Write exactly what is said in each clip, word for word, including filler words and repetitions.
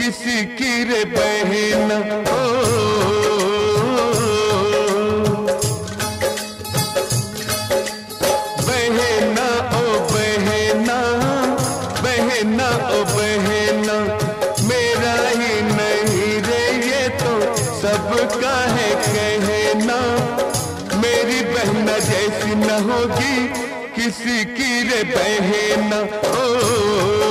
किसी की रे बहना। ओ बहना ओ बहना, बहना ओ बहना, मेरा ही नहीं रे ये तो सबका है कहना। मेरी बहना जैसी न होगी किसी की रे बहना। ओ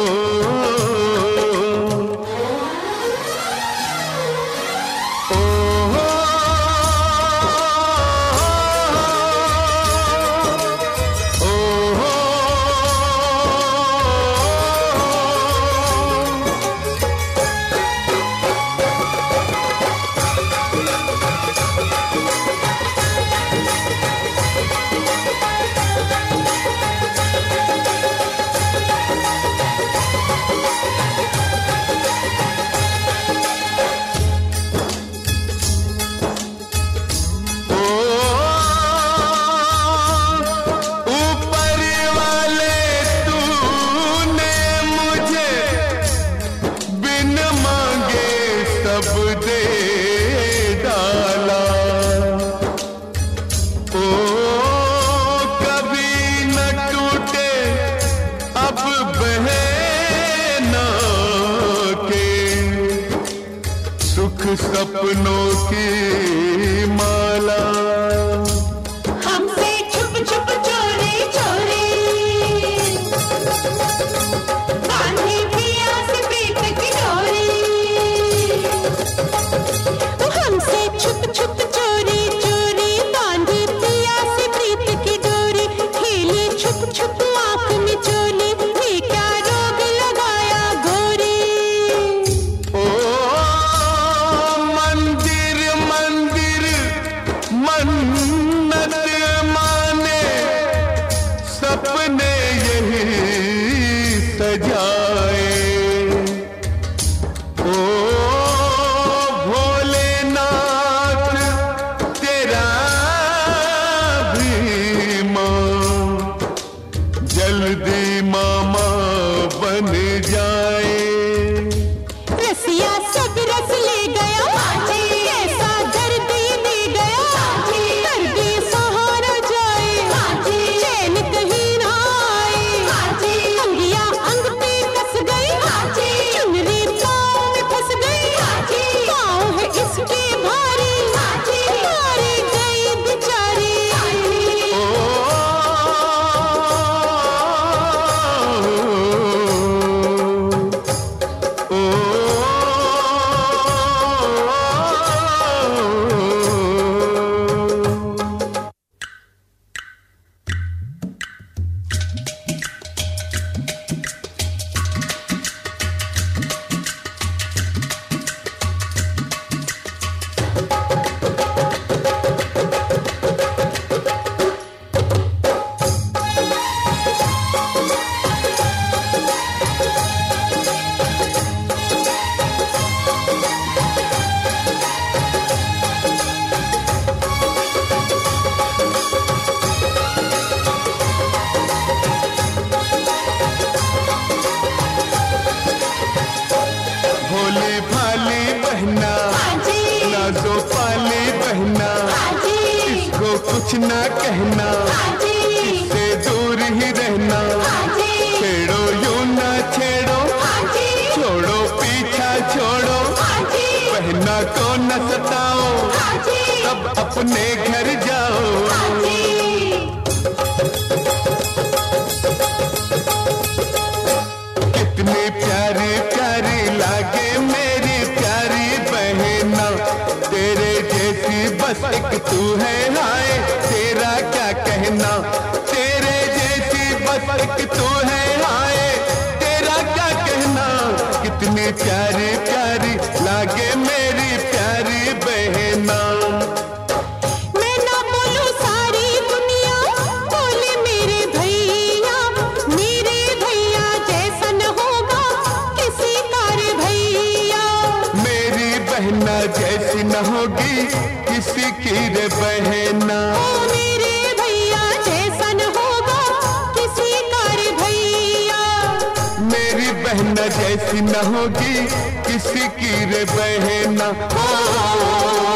सपनों की माला हमसे छुप छुप चोरी चोरी बांधी पिया से प्रीत की डोरी। हमसे छुप छुप चोरी चोरी बांधी पिया से प्रीत की डोरी। खेली छुप छुप आंख में चोली, ये क्या रोग लगाया घोरी। मन्नत माने सपने यही सजाए। ओ भोलेनाथ तेरा भी मां जल्दी मामा बन जाए। रसिया सब रस ले गया, कैसा दर्द दे गया। दर्द सहारा जाए, चैन कहीं ना आए। अंगिया अंग पे कस गई, चुनरी पाँव में फंस गई। पाँव है इसके भारी, मारी गई बेचारी। भोली भाली बहना, नाजो पाली बहना, इसको कुछ ना कहना, इससे दूर ही रहना। छेड़ो यूं ना छेड़ो, छोड़ो पीछा छोड़ो, बहना को न सताओ, तब अपने घर जाओ। कितनी प्यारी प्यारी लागे मेरी प्यारी बहना, तेरे जैसी बस एक तू है हाय तेरा क्या कहना। तेरे जैसी बस एक तू है हाय तेरा क्या कहना। कितनी प्यारी प्यारी लागे मेरी प्यारी बहना। मैं ना बोलूं सारी दुनिया, बोले मेरे भैया। मेरे भैया जैसा न होगा किसी का रे भैया। मेरी बहना जैसी न होगी किसी की रे बहना। ओ मेरे भैया जैसा न होगा किसी का रे भैया। मेरी बहना नैना जैसी न होगी किसी की रे बहना। हो